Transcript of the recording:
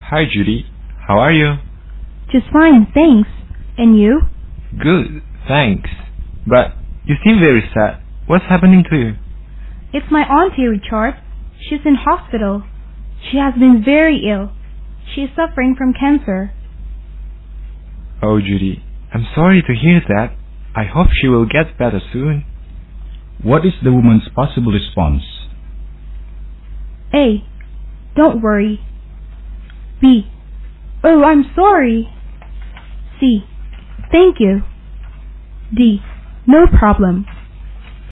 Hi, Judy. How are you? Just fine, thanks. And you? Good, thanks. But you seem very sad. What's happening to you? It's my auntie, Richard. She's in hospital. She has been very ill. She is suffering from cancer. Oh, Judy, I'm sorry to hear that. I hope she will get better soon. What is the woman's possible response? A. Don't worry. B. Oh, I'm sorry. C. Thank you. D. No problem.